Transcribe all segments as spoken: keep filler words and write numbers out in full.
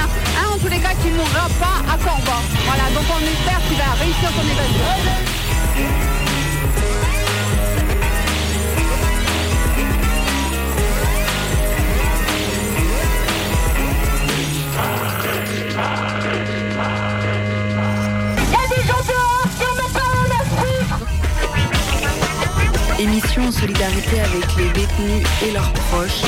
cas, un en tous les cas qui ne mourra pas à Corba. Voilà, donc on espère qu'il va réussir son évasion. Émission en solidarité avec les détenus et leurs proches.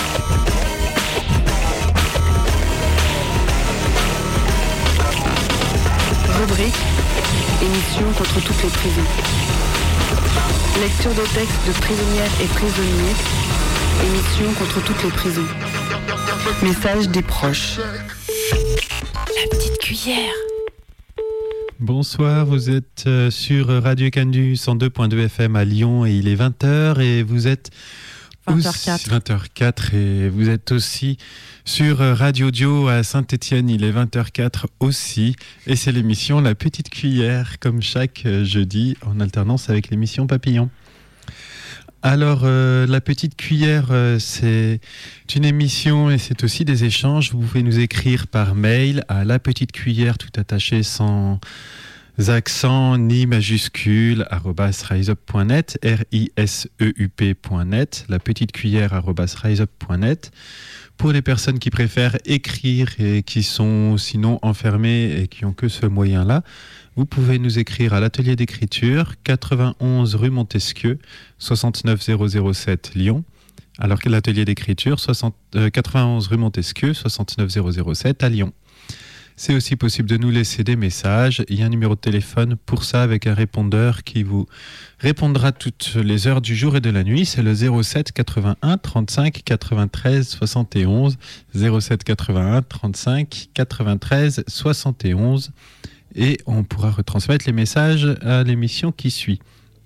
Rubrique émission contre toutes les prisons. Lecture de textes de prisonnières et prisonniers. Émission contre toutes les prisons. Message des proches. La petite cuillère. Bonsoir, vous êtes sur Radio Canu cent deux point deux F M à Lyon et il est vingt heures et vous êtes vingt heures quatre. vingt heures quatre et vous êtes aussi sur Radio Dio à Saint-Étienne, il est vingt heures quatre aussi et c'est l'émission La Petite Cuillère comme chaque jeudi en alternance avec l'émission Papillon. Alors, euh, La Petite Cuillère, euh, c'est une émission et c'est aussi des échanges. Vous pouvez nous écrire par mail à La Petite Cuillère, tout attaché sans accent ni majuscule, arobase riseup point net, R I S E U P point net, La Petite Cuillère, arobase riseup point net. Pour les personnes qui préfèrent écrire et qui sont sinon enfermées et qui n'ont que ce moyen-là, vous pouvez nous écrire à l'atelier d'écriture, quatre-vingt-onze rue Montesquieu, soixante-neuf zéro zéro sept Lyon. Alors que l'atelier d'écriture, soixante, euh, quatre-vingt-onze rue Montesquieu, soixante-neuf zéro zéro sept à Lyon. C'est aussi possible de nous laisser des messages. Il y a un numéro de téléphone pour ça avec un répondeur qui vous répondra toutes les heures du jour et de la nuit. C'est le zéro sept quatre-vingt-un trente-cinq quatre-vingt-treize soixante et onze. zéro sept quatre-vingt-un trente-cinq quatre-vingt-treize soixante et onze. Et on pourra retransmettre les messages à l'émission qui suit.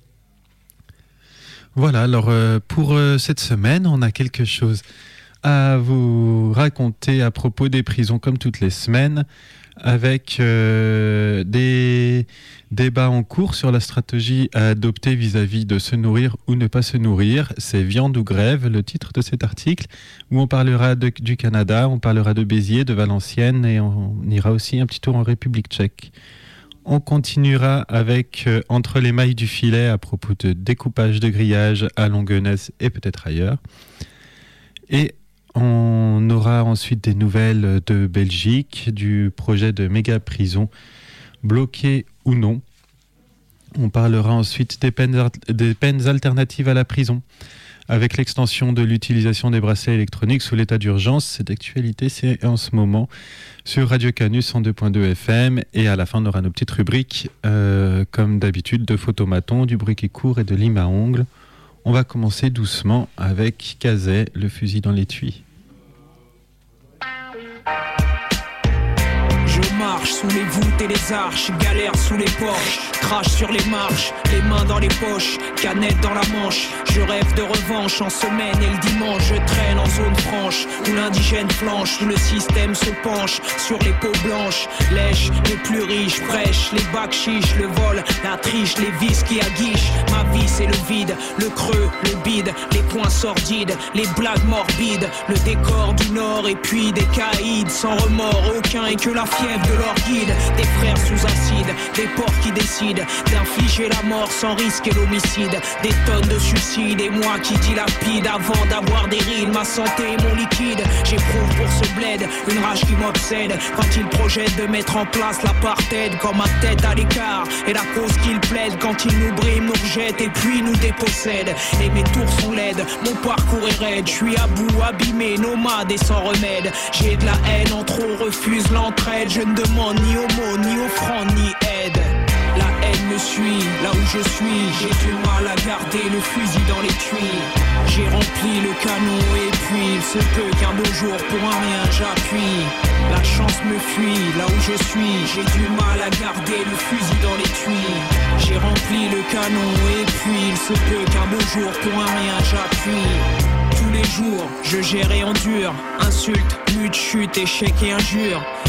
Voilà, alors euh, pour euh, cette semaine, on a quelque chose à vous raconter à propos des prisons comme toutes les semaines, avec euh, des débats en cours sur la stratégie à adopter vis-à-vis de se nourrir ou ne pas se nourrir. C'est Viande ou grève, le titre de cet article, où on parlera de, du Canada, on parlera de Béziers, de Valenciennes, et on ira aussi un petit tour en République tchèque. On continuera avec euh, Entre les mailles du filet à propos de découpage de grillage à Longuenesse et peut-être ailleurs. Et on aura ensuite des nouvelles de Belgique, du projet de méga prison, bloqué ou non. On parlera ensuite des peines, des peines alternatives à la prison, avec l'extension de l'utilisation des bracelets électroniques sous l'état d'urgence. Cette actualité, c'est en ce moment sur Radio Canu cent deux point deux F M. Et à la fin, on aura nos petites rubriques, euh, comme d'habitude, de photomaton, du bruit qui court et de lime à ongles. On va commencer doucement avec Kazay, le fusil dans l'étui. Je marche sous les voûtes et les arches, galère sous les porches, crache sur les marches, les mains dans les poches, canette dans la manche. Je rêve de revanche en semaine et le dimanche. Je traîne en zone franche, où l'indigène flanche, où le système se penche sur les peaux blanches. Lèche les plus riches, fraîches, les bacs chiches, le vol, la triche, les vices qui aguichent. Ma vie c'est le vide, le creux, le bide, les points sordides, les blagues morbides, le décor du nord et puis des caïds sans remords aucun et que la fièvre de leur guide. Des frères sous acide, des porcs qui décident d'infliger la mort sans risquer l'homicide. Des tonnes de suicides et moi qui dilapide avant d'avoir des rides. Ma santé et mon liquide, j'éprouve pour ce bled une rage qui m'obsède quand ils projettent de mettre en place l'apartheid. Quand ma tête à l'écart et la cause qu'ils plaident, quand ils nous briment, nous rejettent et puis nous dépossèdent. Et mes tours sont laides, mon parcours est raide. Je suis à bout, abîmé, nomade et sans remède. J'ai de la haine en trop, refuse l'entraide. Je ne demande ni homo, ni offrande, ni aide. La haine me suit, là où je suis. J'ai du mal à garder le fusil dans l'étui. J'ai rempli le canon et puis il se peut qu'un beau jour pour un rien j'appuie. La chance me fuit, là où je suis. J'ai du mal à garder le fusil dans l'étui. J'ai rempli le canon et puis il se peut qu'un beau jour pour un rien j'appuie. Tous les jours, je gère et endure. Insultes, lutte, chute, échec et injures.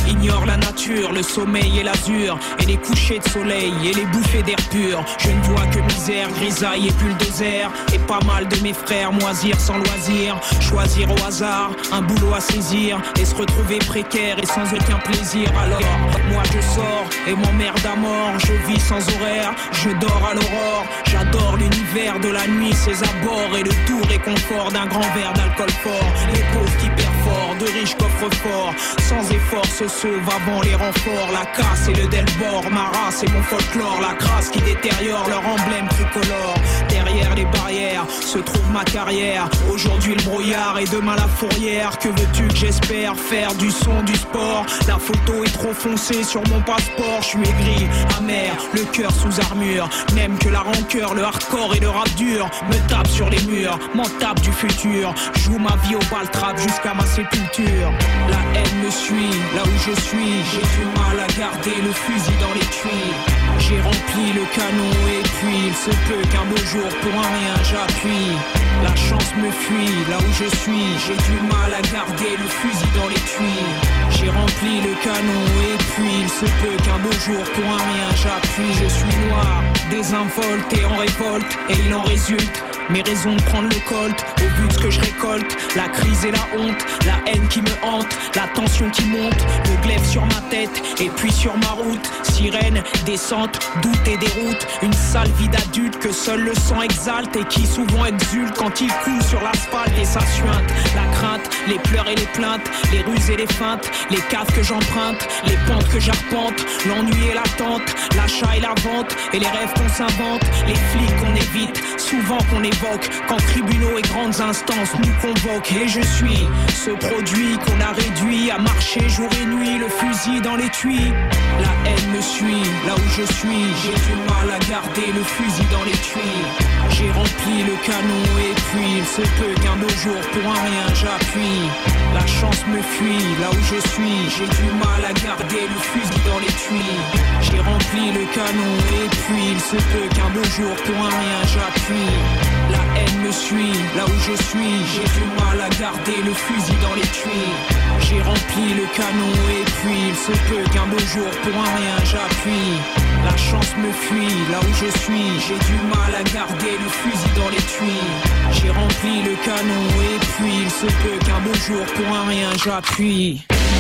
ignore la nature, le sommeil et l'azur, et les couchers de soleil et les bouffées d'air pur. Je ne vois que misère, grisaille et bulldozer, et pas mal de mes frères moisir sans loisir. Choisir au hasard un boulot à saisir et se retrouver précaire et sans aucun plaisir. Alors moi je sors et m'emmerde à mort. Je vis sans horaire, je dors à l'aurore. J'adore l'univers de la nuit, ses abords et le doux réconfort d'un grand verre d'alcool fort. Les pauvres qui perforent, de riches coffres forts, sans effort se sauvent avant les renforts. La casse et le Delbord, ma race et mon folklore. La crasse qui détériore leur emblème tricolore. Derrière les barrières se trouve ma carrière. Aujourd'hui le brouillard et demain la fourrière. Que veux-tu que j'espère faire du son, du sport? La photo est trop foncée sur mon passeport. Je suis aigri, amer, le cœur sous armure. N'aime que la rancœur, le hardcore et le rap dur. Me tape sur les murs, m'en tape du futur. Joue ma vie au bal trap jusqu'à ma sépulture. La haine me suit, là où je suis. J'ai du mal à garder le fusil dans les tuyaux. J'ai rempli le canon et puis il se peut qu'un beau jour pour un rien j'appuie. La chance me fuit, là où je suis. J'ai du mal à garder le fusil dans les tuyaux. J'ai rempli le canon et puis il se peut qu'un beau jour pour un rien j'appuie. Je suis noir, désinvolte et en révolte, et il en résulte mes raisons de prendre le colt, au vu de ce que je récolte. La crise et la honte, la haine qui me hante, la tension qui monte, le glaive sur ma tête et puis sur ma route. Sirène, descente, doute et déroute. Une sale vie d'adulte que seul le sang exalte et qui souvent exulte quand il coule sur l'asphalte et ça suinte. La crainte, les pleurs et les plaintes, les ruses et les feintes, les caves que j'emprunte, les pentes que j'arpente, l'ennui et l'attente, l'achat et la vente et les rêves qu'on s'invente, les flics qu'on évite, souvent qu'on évoque quand tribunaux et grandes instances nous convoquent. Et je suis ce produit qu'on a réduit à marcher jour et nuit, le fusil dans les tuyaux. La haine me suit, là où je suis. J'ai du mal à garder le fusil dans les tuyaux. J'ai rempli le canon et puis il se peut qu'un beau jour pour un rien j'appuie. La chance me fuit, là où je suis. J'ai du mal à garder le fusil dans les tuyaux. J'ai rempli le canon et puis il se peut qu'un beau jour pour un rien j'appuie. La haine me suit, là où je suis. J'ai du mal à garder le fusil dans les tuyaux. J'ai rempli le canon et puis il se peut qu'un beau jour pour un rien j'appuie. La chance me fuit, là où je suis. J'ai du mal à garder le fusil dans les tuyaux. J'ai rempli le canon et puis il se peut qu'un beau jour pour un rien j'appuie.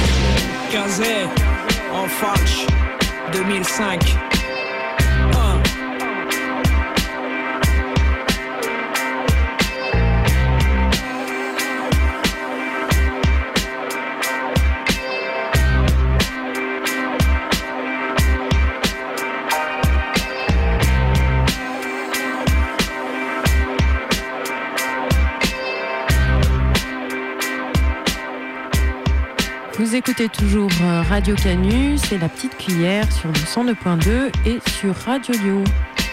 Kazé, en falche, deux mille cinq. Vous écoutez toujours Radio Canu, c'est la petite cuillère sur le cent deux point deux et sur Radio Dio.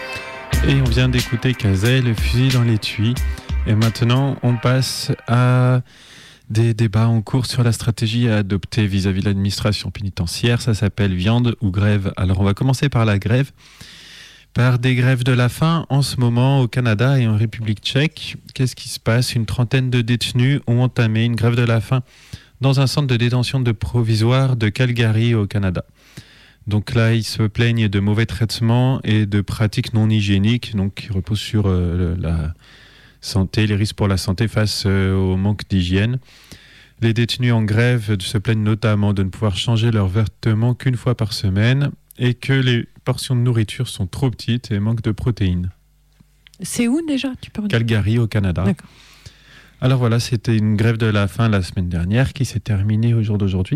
Et on vient d'écouter Kazé, le fusil dans les tuyaux. Et maintenant, on passe à des débats en cours sur la stratégie à adopter vis-à-vis de l'administration pénitentiaire. Ça s'appelle viande ou grève. Alors, on va commencer par la grève. Par des grèves de la faim en ce moment au Canada et en République tchèque. Qu'est-ce qui se passe? Une trentaine de détenus ont entamé une grève de la faim dans un centre de détention de provisoire de Calgary au Canada. Donc là, ils se plaignent de mauvais traitements et de pratiques non hygiéniques, donc qui reposent sur euh, la santé, les risques pour la santé face euh, au manque d'hygiène. Les détenus en grève se plaignent notamment de ne pouvoir changer leurs vêtements qu'une fois par semaine et que les portions de nourriture sont trop petites et manquent de protéines. C'est où déjà, tu peux redire ? Calgary au Canada. D'accord. Alors voilà, c'était une grève de la faim la semaine dernière qui s'est terminée au jour d'aujourd'hui.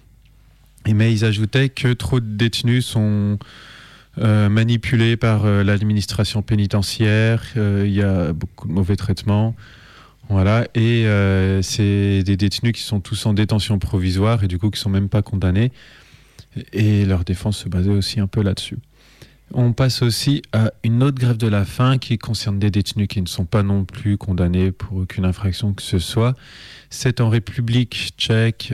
Et mais ils ajoutaient que trop de détenus sont euh, manipulés par euh, l'administration pénitentiaire. Il euh, y a beaucoup de mauvais traitements. Voilà. Et euh, c'est des détenus qui sont tous en détention provisoire et du coup qui ne sont même pas condamnés. Et leur défense se basait aussi un peu là-dessus. On passe aussi à une autre grève de la faim qui concerne des détenus qui ne sont pas non plus condamnés pour aucune infraction que ce soit. C'est en République tchèque,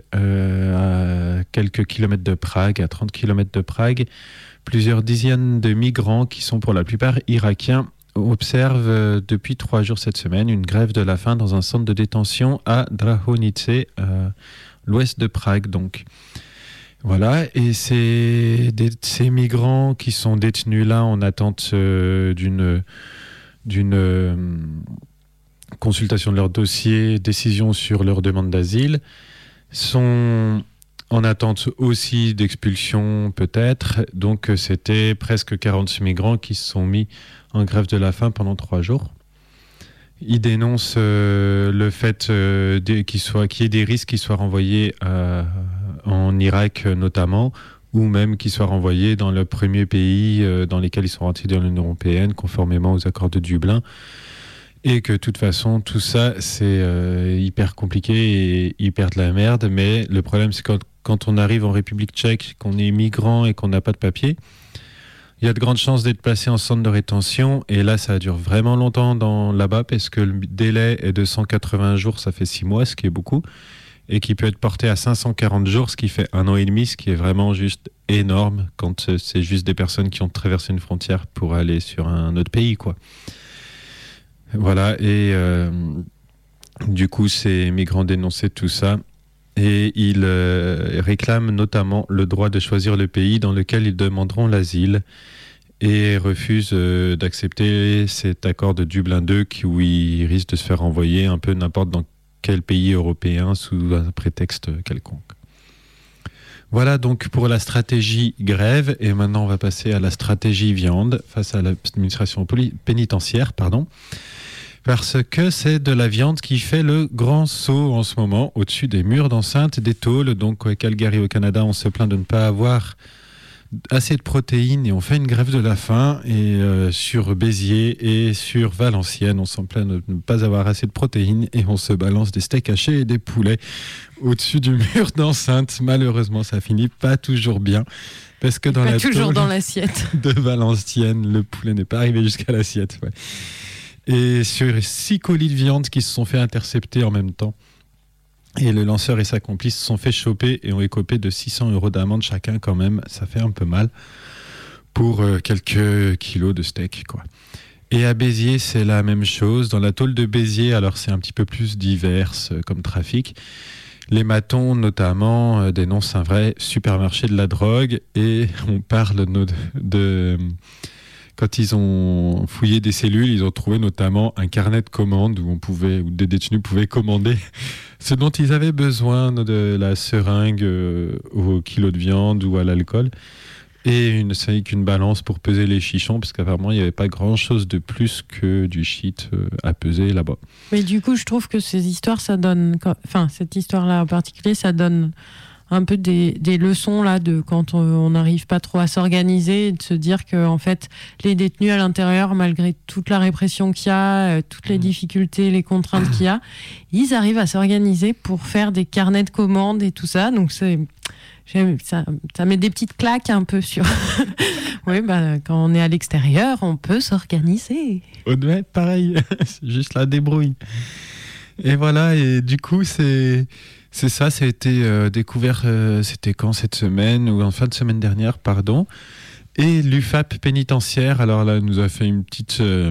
euh, à quelques kilomètres de Prague, à trente kilomètres de Prague. Plusieurs dizaines de migrants qui sont pour la plupart irakiens observent euh, depuis trois jours cette semaine une grève de la faim dans un centre de détention à Drahonice, euh, l'ouest de Prague donc. Voilà, et c'est des, ces migrants qui sont détenus là en attente euh, d'une, d'une euh, consultation de leur dossier, décision sur leur demande d'asile, sont en attente aussi d'expulsion peut-être. Donc c'était presque quarante migrants qui se sont mis en grève de la faim pendant trois jours. Ils dénoncent euh, le fait euh, qu'il, soit, qu'il y ait des risques qu'ils soient renvoyés à en Irak notamment, ou même qu'ils soient renvoyés dans le premier pays euh, dans lesquels ils sont rentrés dans l'Union européenne, conformément aux accords de Dublin, et que de toute façon, tout ça, c'est euh, hyper compliqué et hyper de la merde, mais le problème, c'est quand, quand on arrive en République tchèque, qu'on est migrant et qu'on n'a pas de papier, il y a de grandes chances d'être placé en centre de rétention, et là, ça dure vraiment longtemps dans, là-bas, parce que le délai est de cent quatre-vingts jours, ça fait six mois, ce qui est beaucoup, et qui peut être porté à cinq cent quarante jours, ce qui fait un an et demi, ce qui est vraiment juste énorme quand c'est juste des personnes qui ont traversé une frontière pour aller sur un autre pays, quoi. Voilà, et euh, du coup, ces migrants dénonçaient tout ça, et ils euh, réclament notamment le droit de choisir le pays dans lequel ils demanderont l'asile, et refusent euh, d'accepter cet accord de Dublin deux qui, où ils risquent de se faire renvoyer un peu n'importe dans quel pays européen sous un prétexte quelconque. Voilà donc pour la stratégie grève, et maintenant on va passer à la stratégie viande face à l'administration pénitentiaire, pardon, parce que c'est de la viande qui fait le grand saut en ce moment au-dessus des murs d'enceinte des tôles. Donc à Calgary au Canada, on se plaint de ne pas avoir assez de protéines et on fait une grève de la faim, et euh, sur Béziers et sur Valenciennes on s'en plaint de ne pas avoir assez de protéines et on se balance des steaks hachés et des poulets au-dessus du mur d'enceinte. Malheureusement ça finit pas toujours bien parce que dans pas la toujours dans l'assiette de Valenciennes le poulet n'est pas arrivé jusqu'à l'assiette, ouais. Et sur six colis de viande qui se sont fait intercepter en même temps. Et le lanceur et sa complice se sont fait choper et ont écopé de six cents euros d'amende chacun quand même. Ça fait un peu mal pour euh, quelques kilos de steak, quoi. Et à Béziers, c'est la même chose. Dans la tôle de Béziers, alors c'est un petit peu plus divers euh, comme trafic. Les matons, notamment, euh, dénoncent un vrai supermarché de la drogue. Et on parle de... de quand ils ont fouillé des cellules, ils ont trouvé notamment un carnet de commandes où on pouvait, où des détenus pouvaient commander ce dont ils avaient besoin, de la seringue euh, au kilo de viande ou à l'alcool, et une, c'est qu'une balance pour peser les chichons, parce qu'apparemment il n'y avait pas grand chose de plus que du shit euh, à peser là-bas. Mais du coup, je trouve que ces histoires, ça donne, enfin cette histoire-là en particulier, ça donne un peu des, des leçons là de quand on n'arrive pas trop à s'organiser, et de se dire que en fait les détenus à l'intérieur, malgré toute la répression qu'il y a, euh, toutes les difficultés, les contraintes qu'il y a, ils arrivent à s'organiser pour faire des carnets de commandes et tout ça. Donc c'est j'aime, ça, ça met des petites claques un peu sur. Oui, bah quand on est à l'extérieur, on peut s'organiser. Ouais, pareil, c'est juste la débrouille. Et voilà, et du coup c'est C'est ça, ça a été euh, découvert, euh, c'était quand cette semaine, ou en fin de semaine dernière, pardon. Et l'U F A P pénitentiaire, alors là, nous a fait une petite, euh,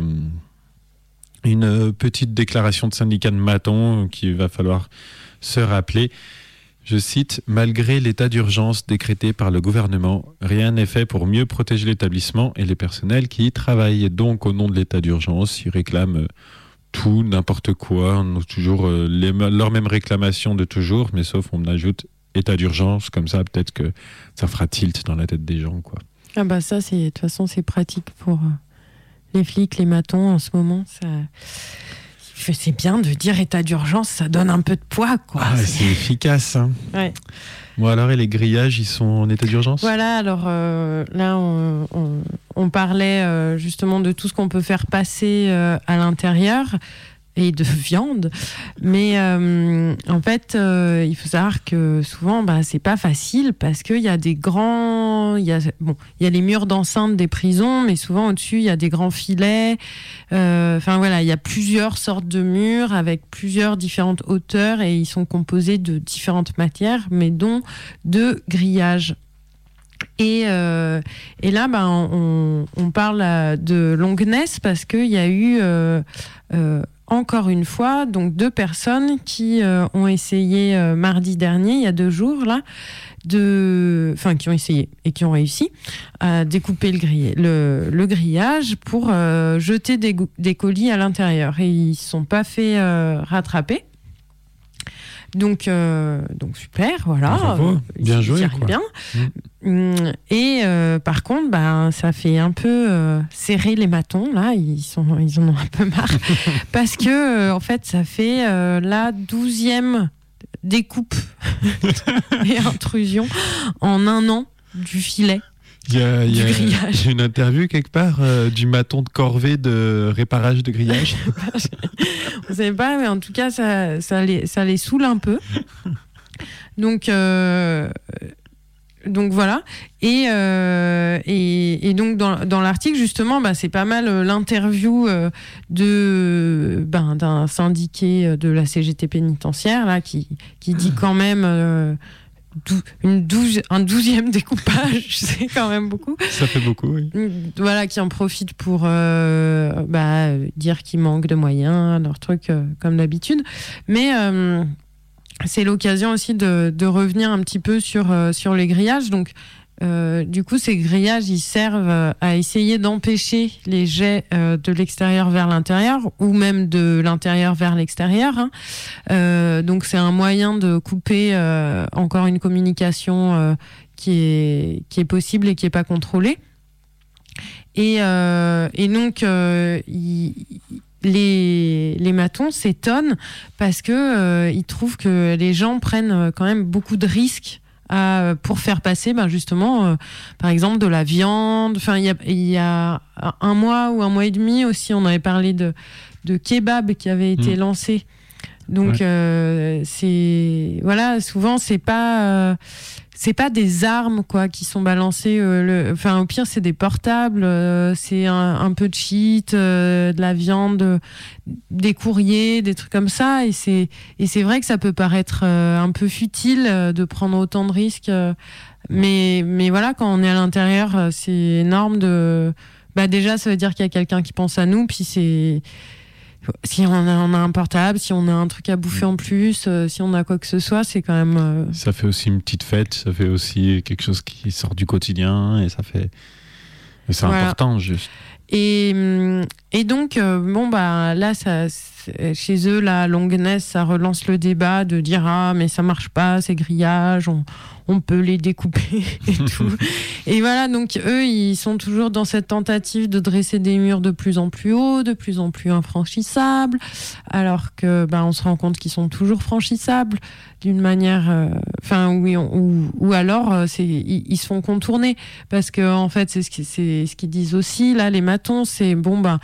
une petite déclaration de syndicat de matons qu'il va falloir se rappeler. Je cite, « Malgré l'état d'urgence décrété par le gouvernement, rien n'est fait pour mieux protéger l'établissement et les personnels qui y travaillent. » Donc, au nom de l'état d'urgence, ils réclament... Euh, tout, n'importe quoi, on a toujours euh, les, leurs mêmes réclamations de toujours, mais sauf on ajoute état d'urgence, comme ça peut-être que ça fera tilt dans la tête des gens, quoi. Ah bah ça, c'est, de toute façon c'est pratique pour euh, les flics, les matons en ce moment, ça... c'est bien de dire état d'urgence, ça donne un peu de poids, quoi. Ah, c'est, c'est efficace, hein. Ouais. Bon alors, et les grillages, ils sont en état d'urgence ? Voilà, alors euh, là, on, on, on parlait euh, justement de tout ce qu'on peut faire passer euh, à l'intérieur et de viande. Mais euh, en fait, euh, il faut savoir que souvent, bah, c'est pas facile parce qu'il y a des grands... Il y a, bon, il y a les murs d'enceinte des prisons, mais souvent au-dessus, il y a des grands filets. Enfin euh, voilà, il y a plusieurs sortes de murs avec plusieurs différentes hauteurs et ils sont composés de différentes matières, mais dont de grillages. Et, euh, et là, bah, on, on parle de Longueness parce qu'il y a eu... Euh, euh, encore une fois, donc deux personnes qui euh, ont essayé euh, mardi dernier, il y a deux jours là, de enfin qui ont essayé et qui ont réussi à découper le, grillé, le, le grillage pour euh, jeter des, des colis à l'intérieur. Et ils ne se sont pas fait euh, rattraper. Donc, euh, donc super, voilà. Bravo, bien ils, joué, ils quoi. Bien. Mmh. Et euh, par contre, bah, ça fait un peu euh, serrer les matons. Là, ils sont, ils en ont un peu marre parce que euh, en fait, ça fait euh, la douzième découpe et intrusion en un an du filet. Il y a, il y a, du grillage. Il y a une interview quelque part euh, du maton de corvée de réparage de grillage. On ne sait pas, mais en tout cas, ça, ça, les, ça les saoule un peu. Donc, euh, donc voilà. Et, euh, et, et donc, dans, dans l'article, justement, bah, c'est pas mal euh, l'interview euh, de, ben, d'un syndiqué de la C G T pénitentiaire là, qui, qui dit quand même... Euh, Une douze, un douzième découpage, c'est quand même beaucoup. Ça fait beaucoup, oui. Voilà, qui en profitent pour euh, bah, dire qu'ils manquent de moyens, leurs trucs euh, comme d'habitude. Mais euh, c'est l'occasion aussi de, de revenir un petit peu sur, euh, sur les grillages. Donc, euh, du coup, ces grillages, ils servent à essayer d'empêcher les jets euh, de l'extérieur vers l'intérieur ou même de l'intérieur vers l'extérieur. Hein. Euh, donc, c'est un moyen de couper euh, encore une communication euh, qui est, qui est possible et qui n'est pas contrôlée. Et, euh, et donc, euh, il, les, les matons s'étonnent parce qu'ils euh, trouvent que les gens prennent quand même beaucoup de risques À, pour faire passer ben justement euh, par exemple de la viande. Enfin, il y a, il y a un mois ou un mois et demi aussi on avait parlé de, de kebab qui avait été mmh. lancé, donc ouais. euh, c'est voilà, souvent c'est pas euh, c'est pas des armes quoi qui sont balancées, euh, le, enfin au pire c'est des portables, euh, c'est un, un peu de shit, euh, de la viande, des courriers, des trucs comme ça, et c'est et c'est vrai que ça peut paraître euh, un peu futile euh, de prendre autant de risques, euh, mais mais voilà, quand on est à l'intérieur, euh, c'est énorme de bah déjà ça veut dire qu'il y a quelqu'un qui pense à nous, puis c'est si on a, on a un portable, si on a un truc à bouffer en plus, euh, si on a quoi que ce soit, c'est quand même... Euh... Ça fait aussi une petite fête, ça fait aussi quelque chose qui sort du quotidien, et ça fait... Et c'est voilà. important, juste. Et, et donc, euh, bon, bah, là, ça, chez eux, la Longuenesse, ça relance le débat de dire « Ah, mais ça marche pas, ces grillages, on, on peut les découper et tout. » Et voilà, donc eux, ils sont toujours dans cette tentative de dresser des murs de plus en plus hauts, de plus en plus infranchissables, alors que bah, on se rend compte qu'ils sont toujours franchissables d'une manière... Enfin, euh, oui, ou, ou alors, euh, c'est, ils, ils se font contourner, parce que en fait, c'est ce, qui, c'est ce qu'ils disent aussi, là, les matons, c'est bon, bah...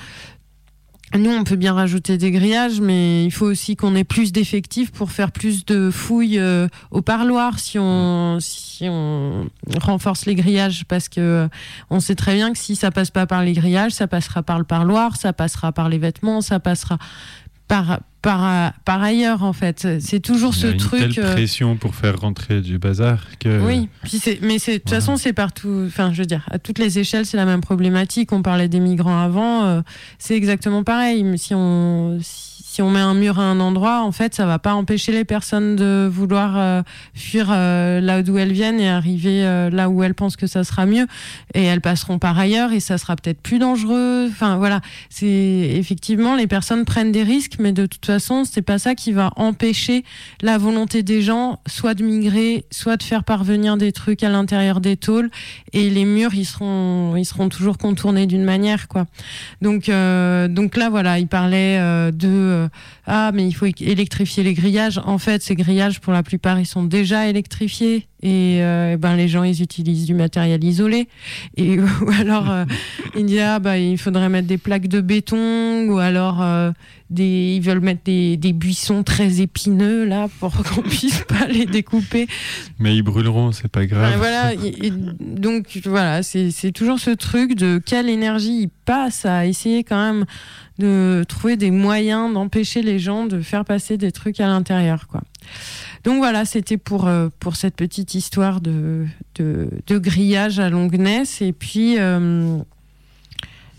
Nous, on peut bien rajouter des grillages, mais il faut aussi qu'on ait plus d'effectifs pour faire plus de fouilles euh, au parloir si on, si on renforce les grillages, parce que euh, on sait très bien que si ça passe pas par les grillages, ça passera par le parloir, ça passera par les vêtements, ça passera par, par, par ailleurs, en fait. C'est toujours ce truc... Il y a une telle pression pour faire rentrer du bazar que... Oui, puis c'est, mais c'est, de toute voilà. façon, c'est partout... Enfin, je veux dire, à toutes les échelles, c'est la même problématique. On parlait des migrants avant, euh, c'est exactement pareil. Si on... Si Si on met un mur à un endroit, en fait, ça va pas empêcher les personnes de vouloir euh, fuir euh, là d'où elles viennent et arriver euh, là où elles pensent que ça sera mieux. Et elles passeront par ailleurs et ça sera peut-être plus dangereux. Enfin, voilà. C'est effectivement, les personnes prennent des risques, mais de toute façon, c'est pas ça qui va empêcher la volonté des gens, soit de migrer, soit de faire parvenir des trucs à l'intérieur des tôles. Et les murs, ils seront, ils seront toujours contournés d'une manière, quoi. Donc, euh, donc là, voilà, il parlait euh, de euh, ah, mais il faut électrifier les grillages. En fait, ces grillages, pour la plupart, ils sont déjà électrifiés. Et euh, ben, les gens, ils utilisent du matériel isolé. Et, ou alors, euh, ils disent, ah, bah, il faudrait mettre des plaques de béton. Ou alors, euh, des, ils veulent mettre des, des buissons très épineux, là, pour qu'on puisse pas les découper. Mais ils brûleront, c'est pas grave. Ben, voilà. Et, et donc, voilà, c'est, c'est toujours ce truc de quelle énergie ils passent à essayer quand même de trouver des moyens d'empêcher les gens de faire passer des trucs à l'intérieur, quoi. Donc voilà, c'était pour, euh, pour cette petite histoire de, de, de grillage à Longuenesse. Et puis, euh,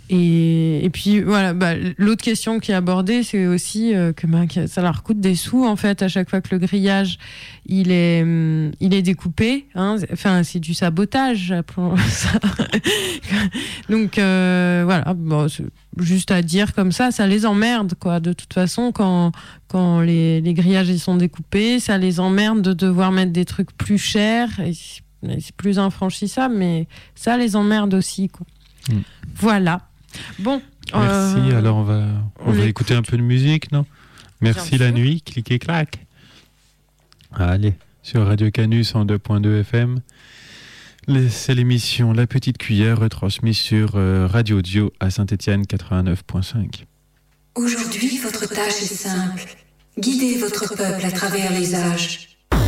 Et, et puis voilà, bah, l'autre question qui est abordée, c'est aussi euh, que, bah, que ça leur coûte des sous en fait à chaque fois que le grillage il est, hum, il est découpé. Hein, enfin, c'est du sabotage, appelons ça. Donc euh, voilà, bon, c'est juste à dire comme ça, ça les emmerde quoi. De toute façon, quand quand les, les grillages ils sont découpés, ça les emmerde de devoir mettre des trucs plus chers. Et c'est plus infranchissable, mais ça les emmerde aussi quoi. Mmh. Voilà. Bon. Merci. Euh, Alors on va on, on va écouter un peu de musique, non? Merci la nuit. Clic et clac. Allez, sur Radio Canu cent deux point deux F M. C'est l'émission La Petite Cuillère retransmise sur euh, Radio Dio à Saint-Étienne quatre-vingt-neuf point cinq. Aujourd'hui, votre tâche est simple. Guidez votre peuple à travers les âges.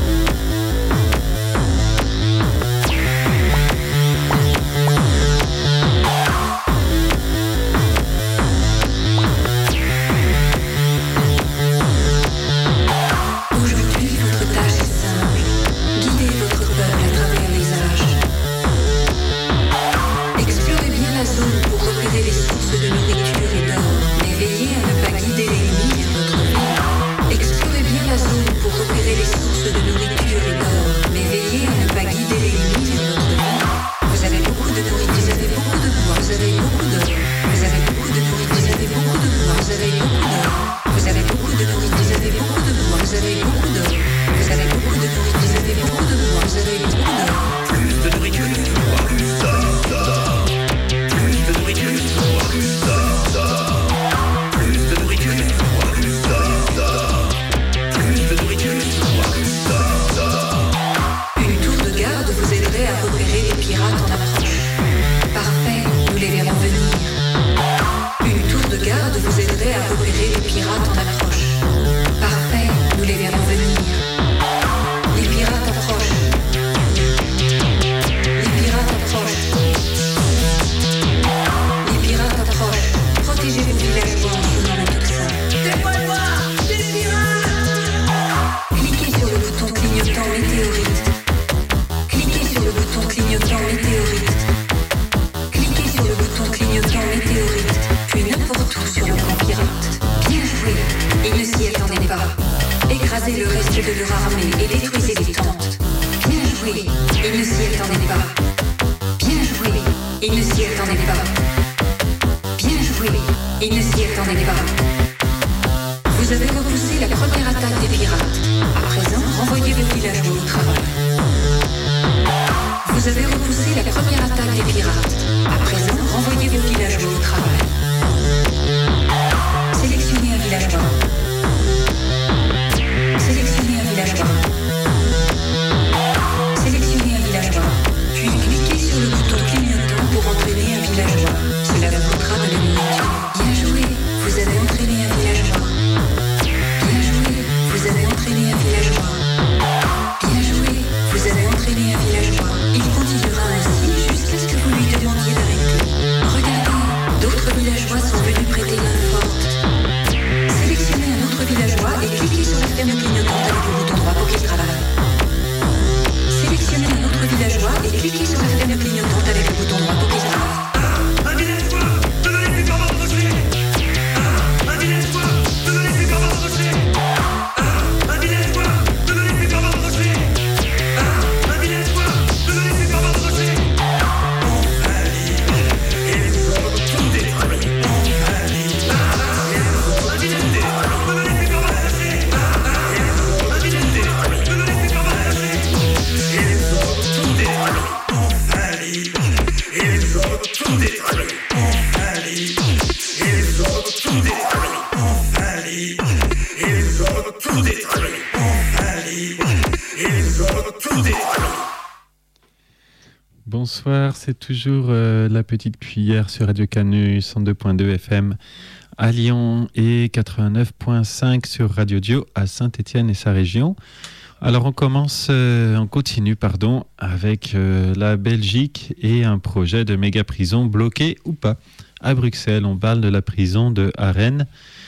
Bonsoir, c'est toujours euh, La Petite Cuillère sur Radio Canu cent deux point deux F M à Lyon et quatre-vingt-neuf point cinq sur Radio Dio à Saint-Étienne et sa région. Alors on commence, euh, on continue pardon, avec euh, la Belgique et un projet de méga prison bloqué ou pas à Bruxelles. On parle de la prison de Harren,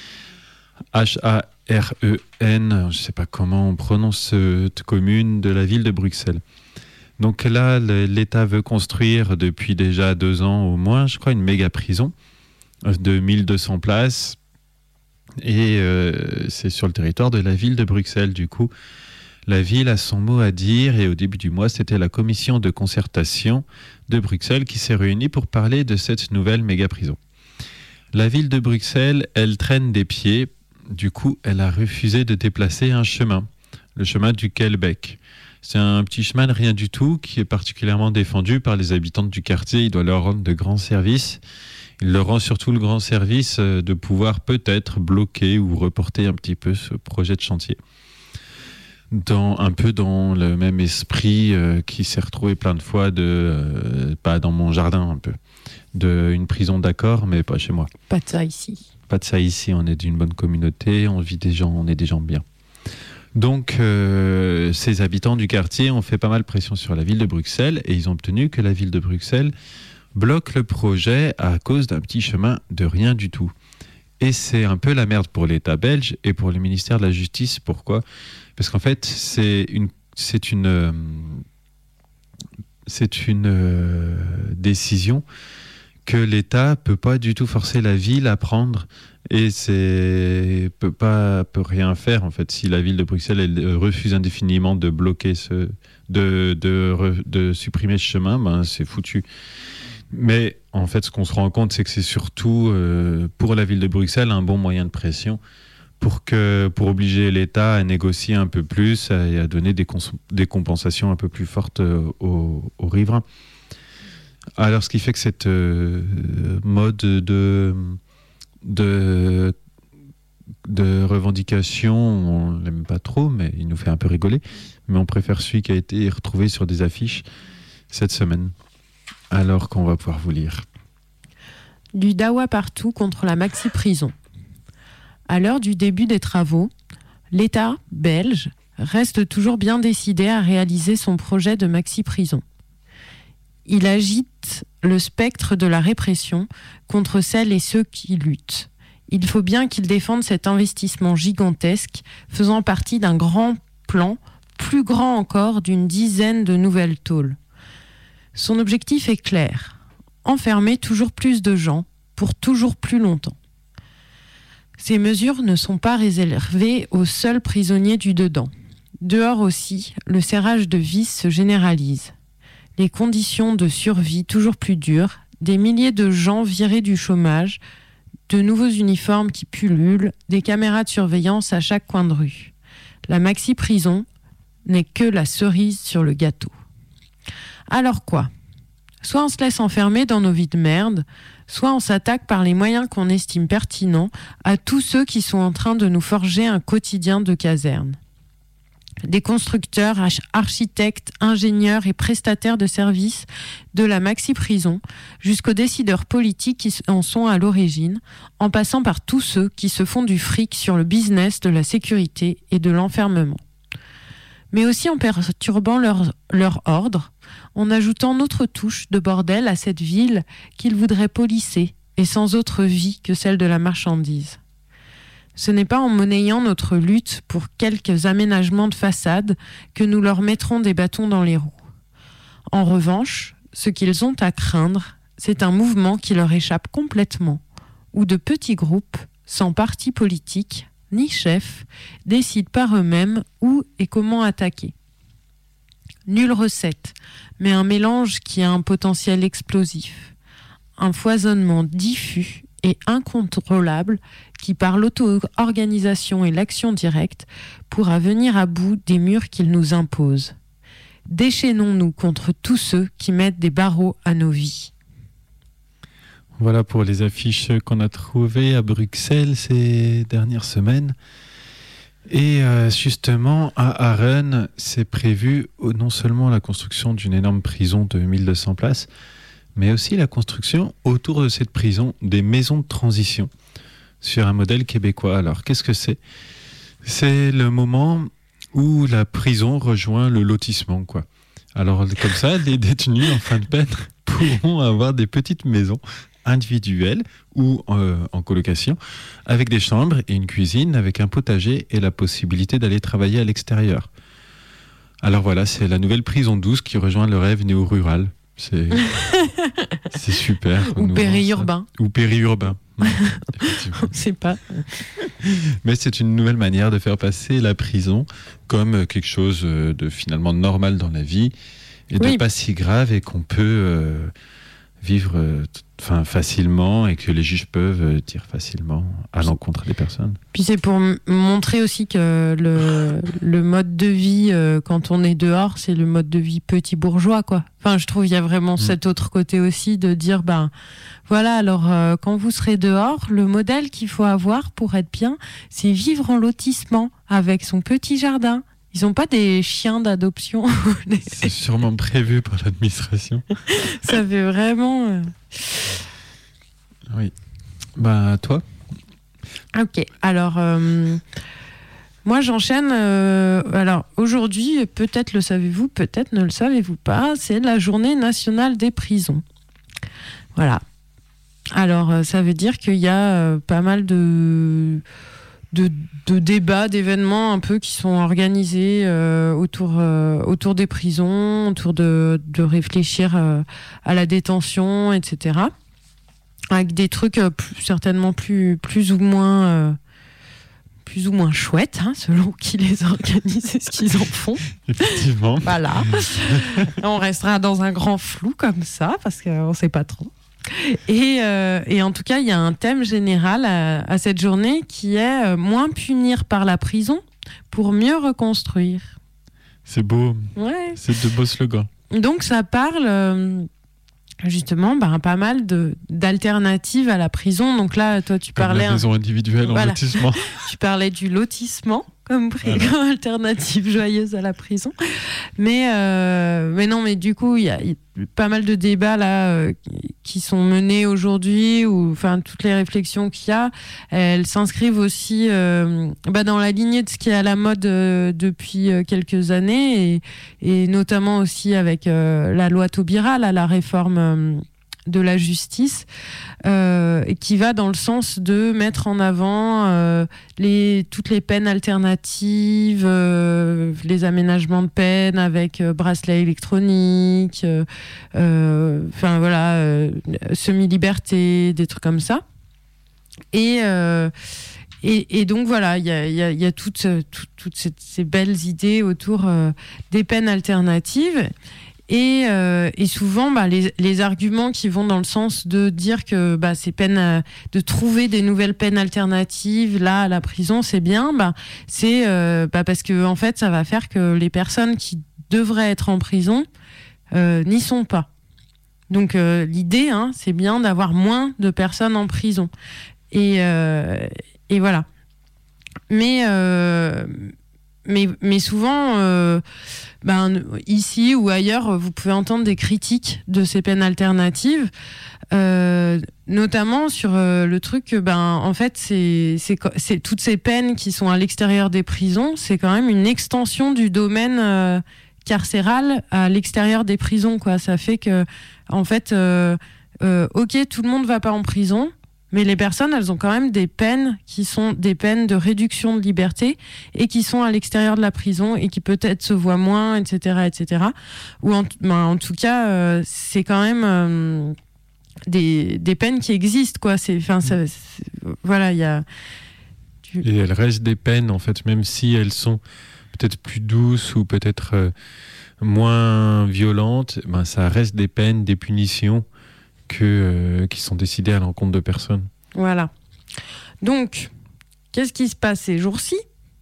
H A R E N, je ne sais pas comment on prononce cette commune de la ville de Bruxelles. Donc là, l'État veut construire depuis déjà deux ans au moins, je crois, une méga prison de mille deux cents places. Et euh, c'est sur le territoire de la ville de Bruxelles. Du coup, la ville a son mot à dire. Et au début du mois, c'était la commission de concertation de Bruxelles qui s'est réunie pour parler de cette nouvelle méga-prison. La ville de Bruxelles, elle traîne des pieds. Du coup, elle a refusé de déplacer un chemin, le chemin du Kelbeck. C'est un petit chemin de rien du tout qui est particulièrement défendu par les habitants du quartier. Il doit leur rendre de grands services. Il leur rend surtout le grand service de pouvoir peut-être bloquer ou reporter un petit peu ce projet de chantier. Dans, un peu dans le même esprit euh, qui s'est retrouvé plein de fois de, euh, pas dans mon jardin un peu, d'une prison d'accord, mais pas chez moi. Pas de ça ici. Pas de ça ici, on est d'une bonne communauté, on vit des gens, on est des gens bien. Donc, euh, ces habitants du quartier ont fait pas mal pression sur la ville de Bruxelles et ils ont obtenu que la ville de Bruxelles bloque le projet à cause d'un petit chemin de rien du tout. Et c'est un peu la merde pour l'État belge et pour le ministère de la Justice. Pourquoi ? Parce qu'en fait, c'est une, c'est une, euh, c'est une euh, décision que l'État peut pas du tout forcer la ville à prendre. Et c'est peut pas peut rien faire en fait si la ville de Bruxelles elle refuse indéfiniment de bloquer ce de de de supprimer ce chemin, ben c'est foutu. Mais en fait ce qu'on se rend compte c'est que c'est surtout euh, pour la ville de Bruxelles un bon moyen de pression pour que pour obliger l'État à négocier un peu plus et à donner des, cons- des compensations un peu plus fortes aux, aux riverains. Alors ce qui fait que cette euh, mode de De, de revendication, on l'aime pas trop, mais il nous fait un peu rigoler. Mais on préfère celui qui a été retrouvé sur des affiches cette semaine. Alors qu'on va pouvoir vous lire. Du dawa partout contre la maxi-prison. À l'heure du début des travaux, l'État belge reste toujours bien décidé à réaliser son projet de maxi-prison. Il agite le spectre de la répression contre celles et ceux qui luttent. Il faut bien qu'il défende cet investissement gigantesque faisant partie d'un grand plan, plus grand encore d'une dizaine de nouvelles tôles. Son objectif est clair, enfermer toujours plus de gens pour toujours plus longtemps. Ces mesures ne sont pas réservées aux seuls prisonniers du dedans. Dehors aussi, le serrage de vis se généralise. Les conditions de survie toujours plus dures, des milliers de gens virés du chômage, de nouveaux uniformes qui pullulent, des caméras de surveillance à chaque coin de rue. La maxi-prison n'est que la cerise sur le gâteau. Alors quoi ? Soit on se laisse enfermer dans nos vies de merde, soit on s'attaque par les moyens qu'on estime pertinents à tous ceux qui sont en train de nous forger un quotidien de caserne. Des constructeurs, architectes, ingénieurs et prestataires de services de la maxi-prison jusqu'aux décideurs politiques qui en sont à l'origine, en passant par tous ceux qui se font du fric sur le business de la sécurité et de l'enfermement. Mais aussi en perturbant leur, leur ordre, en ajoutant notre touche de bordel à cette ville qu'ils voudraient polisser et sans autre vie que celle de la marchandise. Ce n'est pas en monnayant notre lutte pour quelques aménagements de façade que nous leur mettrons des bâtons dans les roues. En revanche, ce qu'ils ont à craindre, c'est un mouvement qui leur échappe complètement, où de petits groupes, sans parti politique, ni chef, décident par eux-mêmes où et comment attaquer. Nulle recette, mais un mélange qui a un potentiel explosif. Un foisonnement diffus et incontrôlable qui, par l'auto-organisation et l'action directe, pourra venir à bout des murs qu'ils nous imposent. Déchaînons-nous contre tous ceux qui mettent des barreaux à nos vies. Voilà pour les affiches qu'on a trouvées à Bruxelles ces dernières semaines. Et euh, justement, à Arène, c'est prévu non seulement la construction d'une énorme prison de mille deux cents places, mais aussi la construction autour de cette prison des maisons de transition sur un modèle québécois. Alors, qu'est-ce que c'est ? C'est le moment où la prison rejoint le lotissement, quoi. Alors, comme ça, les détenus en fin de peine pourront avoir des petites maisons individuelles ou euh, en colocation, avec des chambres et une cuisine, avec un potager et la possibilité d'aller travailler à l'extérieur. Alors voilà, c'est la nouvelle prison douce qui rejoint le rêve néo-rural. C'est, c'est super. Ou périurbain. Ou périurbain. Ouais, On ne sait pas. Mais c'est une nouvelle manière de faire passer la prison comme quelque chose de finalement normal dans la vie et de Oui. pas si grave et qu'on peut euh, vivre euh, t- enfin, facilement et que les juges peuvent euh, dire facilement à l'encontre des personnes. Puis c'est pour m- montrer aussi que le, le mode de vie, euh, quand on est dehors, c'est le mode de vie petit bourgeois, quoi. Enfin, je trouve qu'il y a vraiment Mm. cet autre côté aussi de dire, ben, voilà, alors euh, quand vous serez dehors, le modèle qu'il faut avoir pour être bien, c'est vivre en lotissement avec son petit jardin. Ils n'ont pas des chiens d'adoption. C'est sûrement prévu par l'administration. Ça fait vraiment... euh, Oui. Bah, toi Ok, alors euh, moi j'enchaîne. euh, alors aujourd'hui, peut-être le savez-vous, peut-être ne le savez-vous pas, c'est la journée nationale des prisons. Voilà. Alors euh, ça veut dire qu'il y a euh, pas mal de, de, de débats, d'événements un peu qui sont organisés euh, autour, euh, autour des prisons, autour de, de réfléchir euh, à la détention, et cetera. Avec des trucs euh, plus, certainement plus, plus ou moins euh, plus ou moins chouettes, hein, selon qui les organise et ce qu'ils en font. Effectivement. Voilà. On restera dans un grand flou comme ça, parce qu'on ne sait pas trop. Et, euh, et en tout cas, il y a un thème général à, à cette journée qui est euh, moins punir par la prison pour mieux reconstruire. C'est beau. Ouais. C'est de beaux slogans. Donc ça parle... euh, justement, ben, pas mal de, d'alternatives à la prison. Donc là, toi, tu Comme parlais, la maison individuelle en Voilà. lotissement. tu parlais du lotissement comme pri- Voilà. comme alternative joyeuse à la prison. Mais, euh, mais non, mais du coup, il y a, il y a pas mal de débats là euh, qui- qui sont menés aujourd'hui, ou enfin toutes les réflexions qu'il y a, elles s'inscrivent aussi euh, bah, dans la lignée de ce qui est à la mode euh, depuis euh, quelques années, et, et notamment aussi avec euh, la loi Taubira, là, la réforme euh, de la justice, euh, et qui va dans le sens de mettre en avant euh, les, toutes les peines alternatives, euh, les aménagements de peine avec euh, bracelet électronique, euh, euh, enfin voilà, euh, semi-liberté, des trucs comme ça. Et, euh, et, et donc voilà, il y a, y a, y a toutes, toutes, toutes ces, ces belles idées autour euh, des peines alternatives. Et, euh, et souvent, bah, les, les arguments qui vont dans le sens de dire que bah, ces peines, euh, de trouver des nouvelles peines alternatives là à la prison, c'est bien. Bah, c'est euh, bah, parce que en fait, ça va faire que les personnes qui devraient être en prison euh, n'y sont pas. Donc euh, l'idée, hein, c'est bien d'avoir moins de personnes en prison. Et, euh, et voilà. Mais euh, mais mais souvent. Euh, Ben, ici ou ailleurs, vous pouvez entendre des critiques de ces peines alternatives, euh, notamment sur euh, le truc que, ben, en fait, c'est, c'est, c'est toutes ces peines qui sont à l'extérieur des prisons, c'est quand même une extension du domaine euh, carcéral à l'extérieur des prisons, quoi. Ça fait que, en fait, euh, euh, ok, tout le monde va pas en prison, mais les personnes, elles ont quand même des peines qui sont des peines de réduction de liberté et qui sont à l'extérieur de la prison et qui peut-être se voient moins, et cetera, et cetera. Ou en, ben, en tout cas, euh, c'est quand même euh, des, des peines qui existent, quoi. C'est, enfin, ça, c'est, voilà, il y a. Tu... Et elles restent des peines, en fait, même si elles sont peut-être plus douces ou peut-être euh, moins violentes, ben, ça reste des peines, des punitions que, euh, qui sont décidées à l'encontre de personnes. Voilà. Donc, qu'est-ce qui se passe ces jours-ci ?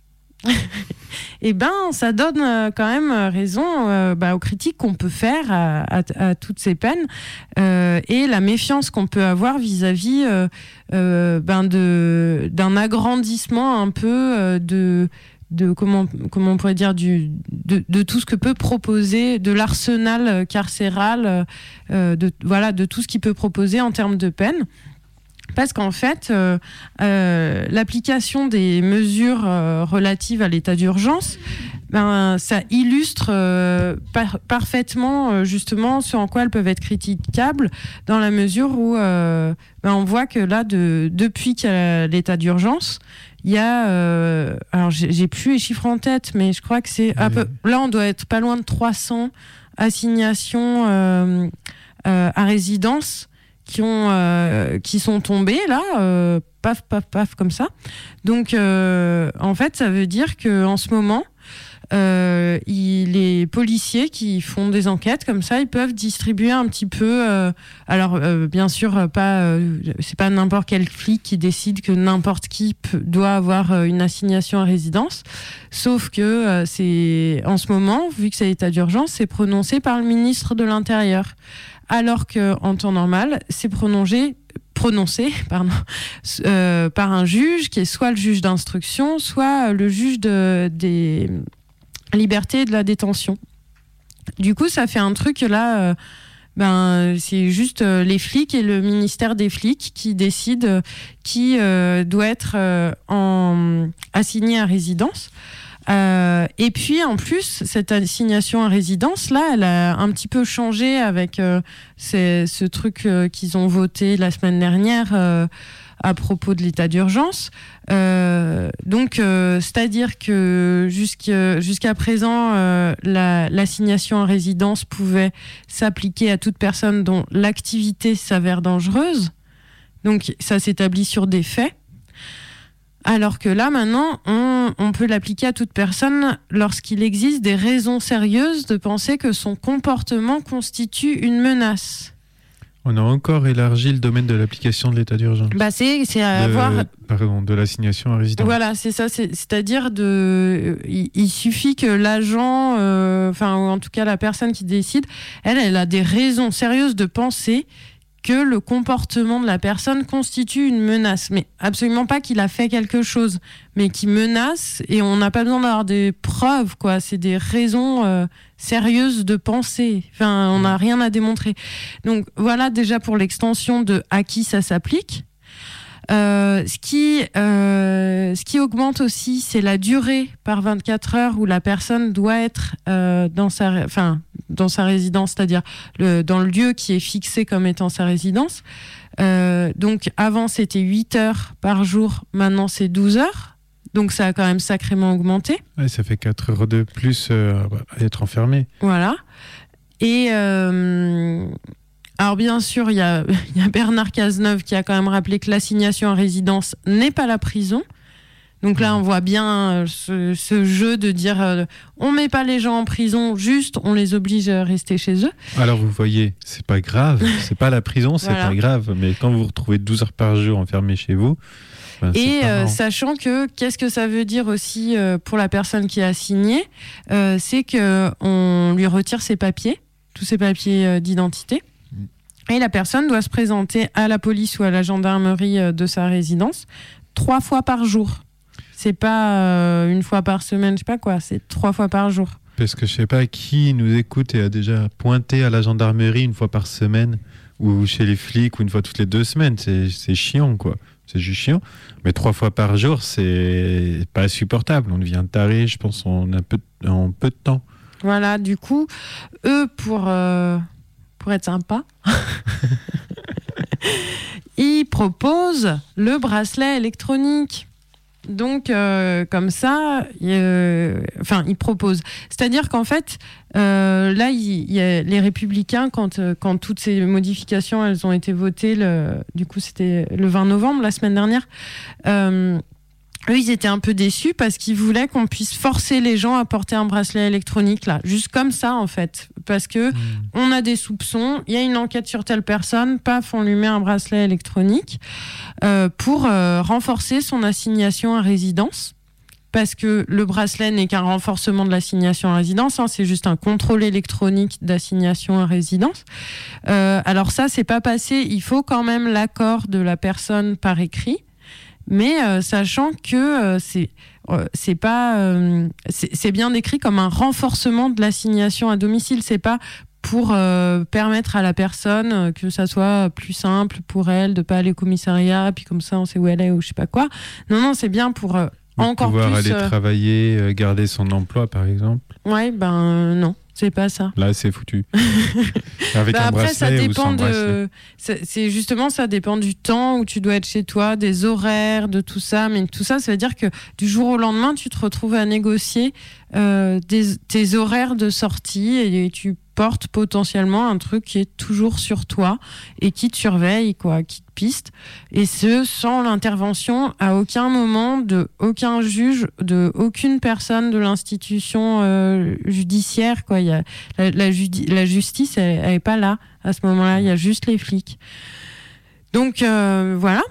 Eh ben, ça donne euh, quand même raison euh, bah, aux critiques qu'on peut faire à, à, à toutes ces peines euh, et la méfiance qu'on peut avoir vis-à-vis euh, euh, ben de, d'un agrandissement un peu euh, de, de comment, comment on pourrait dire du, de, de tout ce que peut proposer, de l'arsenal carcéral, euh, de, voilà, de tout ce qu'il peut proposer en termes de peine. Parce qu'en fait, euh, euh, l'application des mesures euh, relatives à l'état d'urgence, ben, ça illustre euh, par- parfaitement euh, justement ce en quoi elles peuvent être critiquables, dans la mesure où euh, ben, on voit que là, de, depuis qu'il y a l'état d'urgence, il y a, euh, alors j'ai, j'ai plus les chiffres en tête, mais je crois que c'est à peu, là on doit être pas loin de trois cents assignations euh, euh, à résidence qui ont euh, qui sont tombés là, euh, paf paf paf comme ça. Donc euh, en fait, ça veut dire que en ce moment, euh, il, les policiers qui font des enquêtes comme ça, ils peuvent distribuer un petit peu. Euh, alors euh, bien sûr, pas euh, c'est pas n'importe quel flic qui décide que n'importe qui peut, doit avoir euh, une assignation à résidence. Sauf que euh, c'est en ce moment, vu que c'est l'état d'urgence, c'est prononcé par le ministre de l'Intérieur. Alors qu'en temps normal, c'est prononcé, prononcé pardon, euh, par un juge qui est soit le juge d'instruction, soit le juge de, des libertés et de la détention. Du coup, ça fait un truc là, euh, ben, c'est juste euh, les flics et le ministère des flics qui décident euh, qui euh, doit être euh, en, assigné à résidence. Euh, et puis en plus, cette assignation à résidence là, elle a un petit peu changé avec euh, ces, ce truc euh, qu'ils ont voté la semaine dernière euh, à propos de l'état d'urgence. Euh, donc, euh, c'est-à-dire que jusqu'à, jusqu'à présent, euh, la, l'assignation à résidence pouvait s'appliquer à toute personne dont l'activité s'avère dangereuse. Donc, ça s'établit sur des faits. Alors que là, maintenant, on, on peut l'appliquer à toute personne lorsqu'il existe des raisons sérieuses de penser que son comportement constitue une menace. On a encore élargi le domaine de l'application de l'état d'urgence. Bah c'est, c'est à de, avoir... Pardon, de l'assignation à résidence. Voilà, c'est ça. C'est, c'est-à-dire, de, il, il suffit que l'agent, euh, enfin, ou en tout cas la personne qui décide, elle, elle a des raisons sérieuses de penser que le comportement de la personne constitue une menace. Mais absolument pas qu'il a fait quelque chose, mais qui menace, et on n'a pas besoin d'avoir des preuves, quoi. C'est des raisons euh, sérieuses de penser. Enfin, on n'a rien à démontrer. Donc voilà déjà pour l'extension de à qui ça s'applique. Euh, ce qui, euh, ce qui augmente aussi, c'est la durée par vingt-quatre heures où la personne doit être euh, dans sa, enfin, dans sa résidence, c'est-à-dire le, dans le lieu qui est fixé comme étant sa résidence. Euh, donc avant c'était huit heures par jour, maintenant c'est douze heures. Donc ça a quand même sacrément augmenté. Ouais, ça fait quatre heures de plus euh, à être enfermé. Voilà. Et euh, alors bien sûr, il y a, y a Bernard Cazeneuve qui a quand même rappelé que l'assignation à résidence n'est pas la prison. Donc là, on voit bien ce, ce jeu de dire euh, on met pas les gens en prison, juste on les oblige à rester chez eux. Alors vous voyez, c'est pas grave, c'est pas la prison, c'est Voilà. pas grave, mais quand vous vous retrouvez douze heures par jour enfermé chez vous, ben, Et c'est euh, pas sachant que qu'est-ce que ça veut dire aussi euh, pour la personne qui a signé, euh, c'est que on lui retire ses papiers, tous ses papiers euh, d'identité. Et la personne doit se présenter à la police ou à la gendarmerie euh, de sa résidence trois fois par jour. C'est pas euh, une fois par semaine, je sais pas quoi, c'est trois fois par jour. Parce que je sais pas qui nous écoute et a déjà pointé à la gendarmerie une fois par semaine ou chez les flics ou une fois toutes les deux semaines. C'est, c'est chiant, quoi. C'est juste chiant. Mais trois fois par jour, c'est pas supportable. On devient taré, je pense, en, un peu, en peu de temps. Voilà, du coup, eux, pour, euh, pour être sympa, ils proposent le bracelet électronique. Donc, euh, comme ça, euh, enfin, ils proposent. C'est-à-dire qu'en fait, euh, là, il y a les Républicains, quand, quand toutes ces modifications, elles ont été votées, le, du coup, c'était le vingt novembre, la semaine dernière, euh, eux, ils étaient un peu déçus parce qu'ils voulaient qu'on puisse forcer les gens à porter un bracelet électronique, là, juste comme ça, en fait. Parce que mmh. on a des soupçons, il y a une enquête sur telle personne, paf, on lui met un bracelet électronique euh, pour euh, renforcer son assignation à résidence. Parce que le bracelet n'est qu'un renforcement de l'assignation à résidence, hein, c'est juste un contrôle électronique d'assignation à résidence. Euh, alors ça, c'est pas passé, il faut quand même l'accord de la personne par écrit. Mais euh, sachant que euh, c'est euh, c'est pas euh, c'est, c'est bien décrit comme un renforcement de l'assignation à domicile, c'est pas pour euh, permettre à la personne euh, que ça soit plus simple pour elle de pas aller au commissariat puis comme ça on sait où elle est ou je sais pas quoi. Non non, c'est bien pour euh, encore pouvoir plus aller euh... travailler, euh, garder son emploi par exemple. Ouais, ben euh, non. C'est pas ça. Là, c'est foutu. Avec bah un après, ça bracelet dépend ou sans de. bracelet. C'est, c'est justement, ça dépend du temps où tu dois être chez toi, des horaires, de tout ça. Mais tout ça, ça veut dire que du jour au lendemain, tu te retrouves à négocier euh, des, tes horaires de sortie et tu portes potentiellement un truc qui est toujours sur toi et qui te surveille, quoi, qui te piste. Et ce, sans l'intervention à aucun moment de aucun juge, de aucune personne de l'institution euh, judiciaire, quoi. Il y a, la, la, judi- la justice, elle n'est pas là à ce moment-là. Il y a juste les flics. Donc, euh, voilà.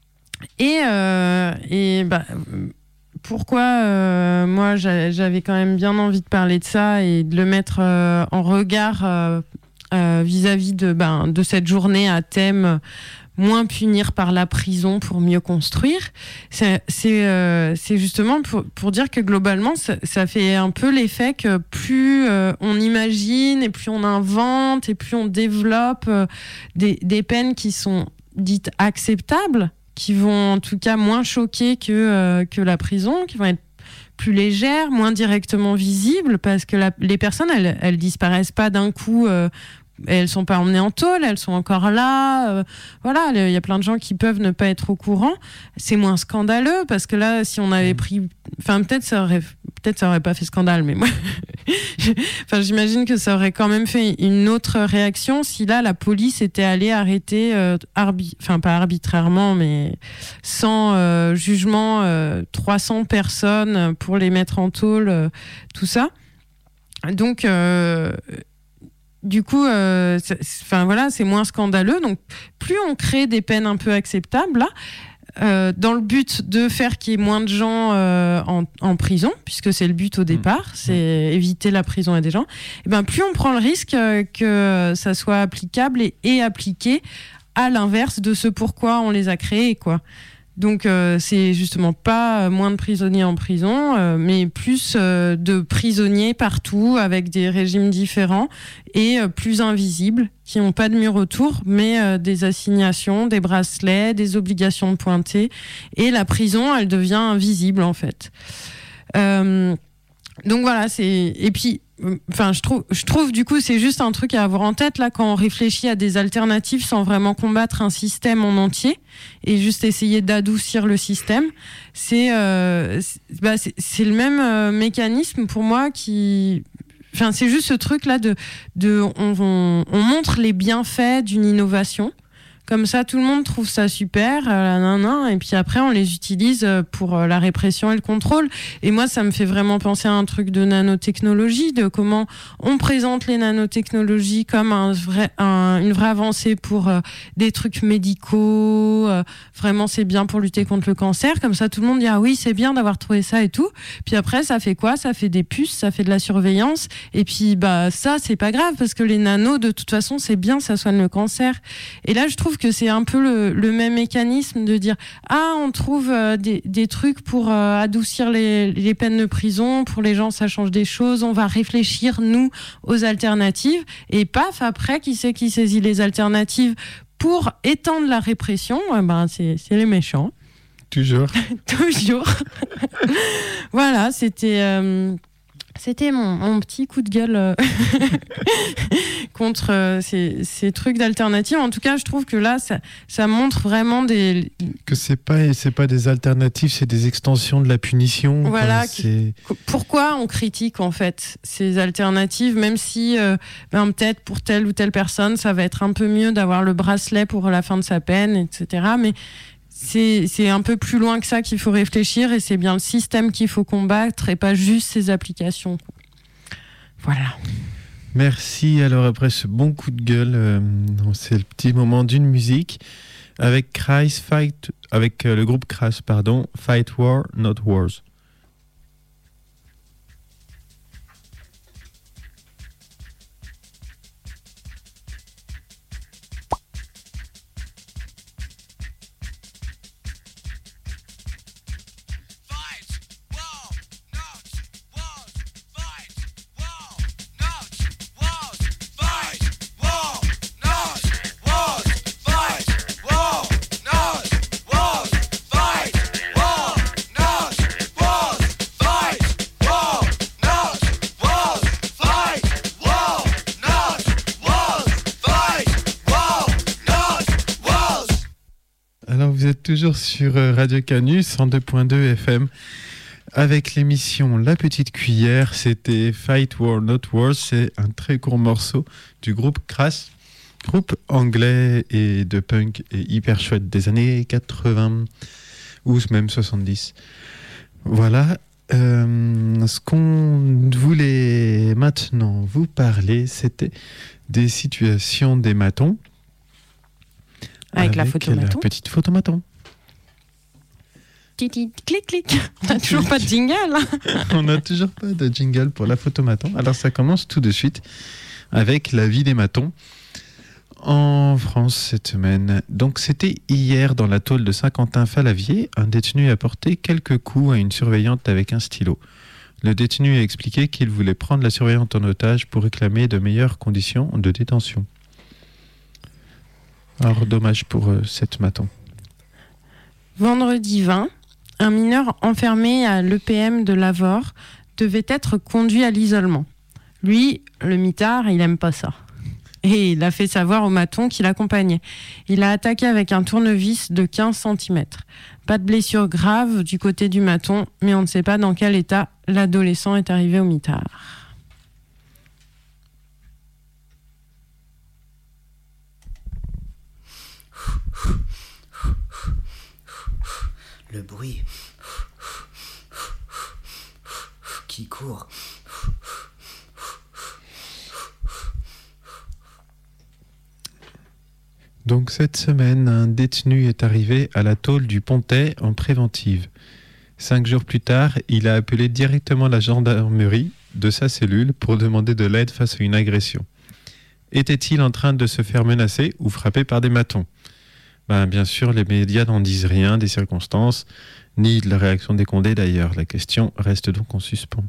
Et, euh, et bah, pourquoi euh, moi j'avais quand même bien envie de parler de ça et de le mettre euh, en regard euh, euh, vis-à-vis de, ben, de cette journée à thème moins punir par la prison pour mieux construire, c'est, c'est, euh, c'est justement pour, pour dire que globalement ça, ça fait un peu l'effet que plus euh, on imagine et plus on invente et plus on développe euh, des, des peines qui sont dites acceptables, qui vont en tout cas moins choquer que, euh, que la prison, qui vont être plus légères, moins directement visibles, parce que la, les personnes, elles, elles disparaissent pas d'un coup, euh, elles sont pas emmenées en tôle, elles sont encore là. Euh, voilà, il y a plein de gens qui peuvent ne pas être au courant. C'est moins scandaleux, parce que là, si on avait pris... Enfin, peut-être ça aurait, peut-être ça aurait pas fait scandale, mais moi... enfin, j'imagine que ça aurait quand même fait une autre réaction si là, la police était allée arrêter, euh, arbi- enfin, pas arbitrairement, mais sans euh, jugement, euh, trois cents personnes pour les mettre en tôle, euh, tout ça. Donc... Euh, Du coup, euh, enfin voilà, c'est moins scandaleux. Donc, plus on crée des peines un peu acceptables, là, euh, dans le but de faire qu'il y ait moins de gens euh, en, en prison, puisque c'est le but au départ, c'est mmh. éviter la prison à des gens. Et ben, plus on prend le risque euh, que ça soit applicable et, et appliqué à l'inverse de ce pourquoi on les a créés, quoi. Donc euh, c'est justement pas moins de prisonniers en prison, euh, mais plus euh, de prisonniers partout avec des régimes différents et euh, plus invisibles, qui n'ont pas de mur autour, mais euh, des assignations, des bracelets, des obligations de pointer. Et la prison, elle devient invisible en fait. Euh, donc voilà, c'est et puis. Enfin, je trouve, je trouve du coup, c'est juste un truc à avoir en tête là quand on réfléchit à des alternatives sans vraiment combattre un système en entier et juste essayer d'adoucir le système. C'est, euh, c'est, bah, c'est, c'est le même euh, mécanisme pour moi qui, enfin, c'est juste ce truc là de, de, on, on, on montre les bienfaits d'une innovation. Comme ça, tout le monde trouve ça super, euh, nan, nan, et puis après, on les utilise pour euh, la répression et le contrôle. Et moi, ça me fait vraiment penser à un truc de nanotechnologie, de comment on présente les nanotechnologies comme un vrai, un, une vraie avancée pour euh, des trucs médicaux. Euh, vraiment, c'est bien pour lutter contre le cancer. Comme ça, tout le monde dit « Ah oui, c'est bien d'avoir trouvé ça et tout ». Puis après, ça fait quoi ? Ça fait des puces, ça fait de la surveillance. Et puis, bah ça, c'est pas grave, parce que les nanos, de toute façon, c'est bien, ça soigne le cancer. Et là, je trouve que c'est un peu le, le même mécanisme de dire ah on trouve euh, des, des trucs pour euh, adoucir les, les peines de prison, pour les gens ça change des choses, on va réfléchir nous aux alternatives et paf après qui c'est qui saisit les alternatives pour étendre la répression, eh ben c'est, c'est les méchants. Toujours. Toujours. Voilà, c'était euh, C'était mon, mon petit coup de gueule euh, contre euh, ces, ces trucs d'alternatives. En tout cas, je trouve que là, ça, ça montre vraiment des... Que c'est pas, c'est pas des alternatives, c'est des extensions de la punition. Voilà. Enfin, c'est... Pourquoi on critique, en fait, ces alternatives, même si, euh, ben, peut-être pour telle ou telle personne, ça va être un peu mieux d'avoir le bracelet pour la fin de sa peine, et cetera. Mais... C'est, c'est un peu plus loin que ça qu'il faut réfléchir et c'est bien le système qu'il faut combattre et pas juste ses applications. Voilà. Merci. Alors après ce bon coup de gueule, euh, c'est le petit moment d'une musique avec Crash Fight, avec euh, le groupe Crash, pardon, Fight War, Not Wars. Toujours sur Radio Canu, cent deux point deux F M. avec l'émission La Petite Cuillère. C'était Fight War Not Wars. C'est un très court morceau du groupe Crass, groupe anglais et de punk et hyper chouette des années quatre-vingts ou même soixante-dix. Voilà. Euh, ce qu'on voulait maintenant vous parler, c'était des situations des matons. Avec, avec la photomaton. La petite photomaton. Clic, clic. On n'a toujours pas de jingle. On n'a toujours pas de jingle pour la photomaton. Alors ça commence tout de suite avec la vie des matons en France cette semaine. Donc c'était hier dans la tôle de Saint-Quentin-Fallavier, un détenu a porté quelques coups à une surveillante avec un stylo. Le détenu a expliqué qu'il voulait prendre la surveillante en otage pour réclamer de meilleures conditions de détention. Alors dommage pour euh, cette maton. Vendredi vingt, un mineur enfermé à l'E P M de Lavore devait être conduit à l'isolement. Lui, le mitard, il aime pas ça. Et il a fait savoir au maton qui l'accompagnait. Il a attaqué avec un tournevis de quinze centimètres. Pas de blessure grave du côté du maton, mais on ne sait pas dans quel état l'adolescent est arrivé au mitard. Le bruit qui court. Donc cette semaine, un détenu est arrivé à la tôle du Pontet en préventive. Cinq jours plus tard, il a appelé directement la gendarmerie de sa cellule pour demander de l'aide face à une agression. Était-il en train de se faire menacer ou frapper par des matons ? Ben, bien sûr, les médias n'en disent rien des circonstances, ni de la réaction des condés d'ailleurs. La question reste donc en suspens.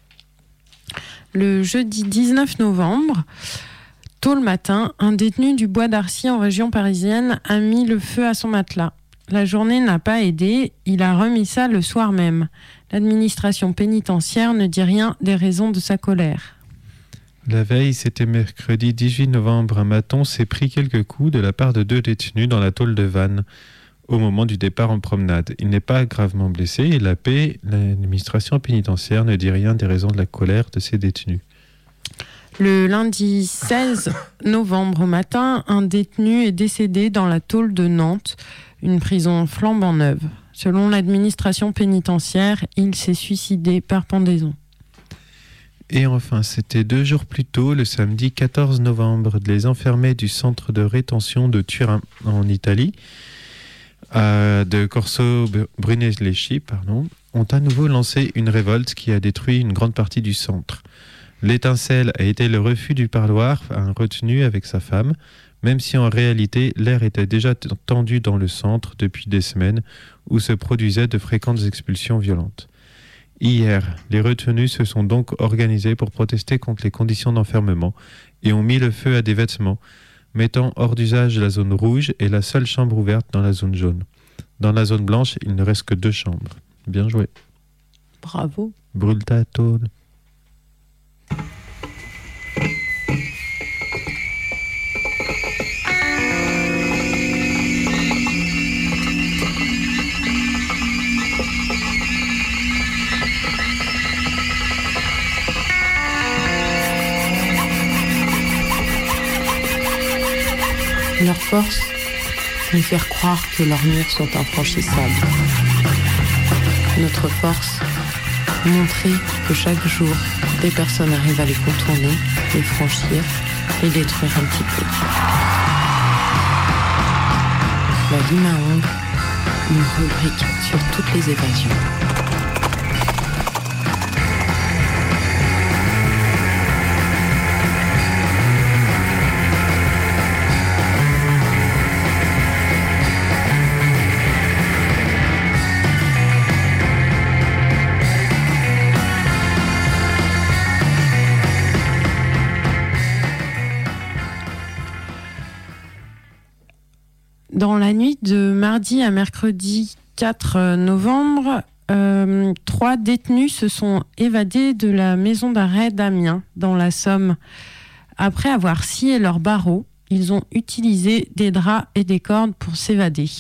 Le jeudi dix-neuf novembre, tôt le matin, un détenu du Bois d'Arcy en région parisienne a mis le feu à son matelas. La journée n'a pas aidé, il a remis ça le soir même. L'administration pénitentiaire ne dit rien des raisons de sa colère. La veille, c'était mercredi dix-huit novembre, un maton s'est pris quelques coups de la part de deux détenus dans la tôle de Vannes au moment du départ en promenade. Il n'est pas gravement blessé et la paix, l'administration pénitentiaire ne dit rien des raisons de la colère de ces détenus. Le lundi seize novembre au matin, un détenu est décédé dans la tôle de Nantes, une prison flambant neuve. Selon l'administration pénitentiaire, il s'est suicidé par pendaison. Et enfin, c'était deux jours plus tôt, le samedi quatorze novembre, les enfermés du centre de rétention de Turin, en Italie, euh, de Corso Brunelleschi, pardon, ont à nouveau lancé une révolte qui a détruit une grande partie du centre. L'étincelle a été le refus du parloir à un retenu avec sa femme, même si en réalité l'air était déjà tendu dans le centre depuis des semaines où se produisaient de fréquentes expulsions violentes. Hier, les retenus se sont donc organisés pour protester contre les conditions d'enfermement et ont mis le feu à des vêtements, mettant hors d'usage la zone rouge et la seule chambre ouverte dans la zone jaune. Dans la zone blanche, il ne reste que deux chambres. Bien joué. Bravo. Brûle ta tôle. Leur force, nous faire croire que leurs murs sont infranchissables. Notre force, montrer que chaque jour, des personnes arrivent à les contourner, les franchir et détruire un petit peu. La Limaong, une rubrique sur toutes les évasions. Dans la nuit de mardi à mercredi quatre novembre, euh, trois détenus se sont évadés de la maison d'arrêt d'Amiens, dans la Somme. Après avoir scié leurs barreaux, ils ont utilisé des draps et des cordes pour s'évader.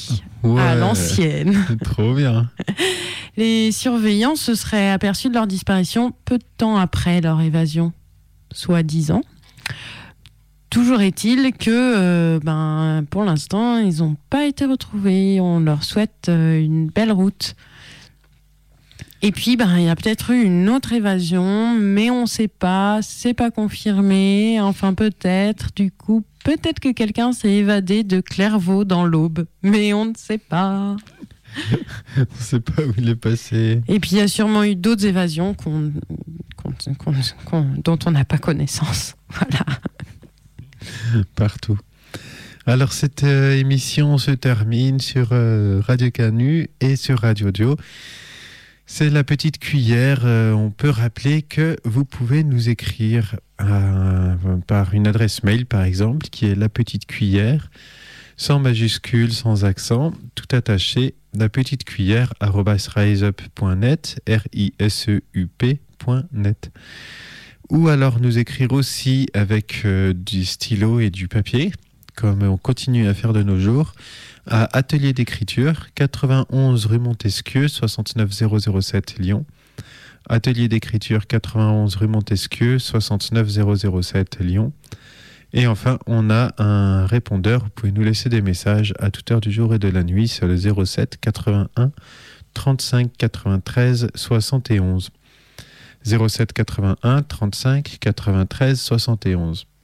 Ouais, à l'ancienne. C'est trop bien. Les surveillants se seraient aperçus de leur disparition peu de temps après leur évasion, soit dix ans. Toujours est-il que, euh, ben, pour l'instant, ils n'ont pas été retrouvés. On leur souhaite euh, une belle route. Et puis, ben, il y a peut-être eu une autre évasion, mais on ne sait pas, c'est pas confirmé. Enfin, peut-être, du coup, peut-être que quelqu'un s'est évadé de Clairvaux dans l'Aube, mais on ne sait pas. On ne sait pas où il est passé. Et puis, il y a sûrement eu d'autres évasions qu'on, qu'on, qu'on, qu'on, dont on n'a pas connaissance. Voilà. Partout. Alors, cette euh, émission se termine sur euh, Radio Canu et sur Radio Dio. C'est la petite cuillère. Euh, on peut rappeler que vous pouvez nous écrire euh, par une adresse mail, par exemple, qui est la petite cuillère, sans majuscule, sans accent, tout attaché, la petite cuillère, arobase riseup point net, R I S E U P point net. Ou alors nous écrire aussi avec euh, du stylo et du papier, comme on continue à faire de nos jours, à Atelier d'écriture, quatre-vingt-onze rue Montesquieu, soixante-neuf zéro zéro sept Lyon. Atelier d'écriture, quatre-vingt-onze rue Montesquieu, soixante-neuf zéro zéro sept Lyon. Et enfin, on a un répondeur. Vous pouvez nous laisser des messages à toute heure du jour et de la nuit sur le zéro sept quatre-vingt-un trente-cinq quatre-vingt-treize soixante et onze. zéro sept quatre-vingt-un trente-cinq quatre-vingt-treize soixante et onze.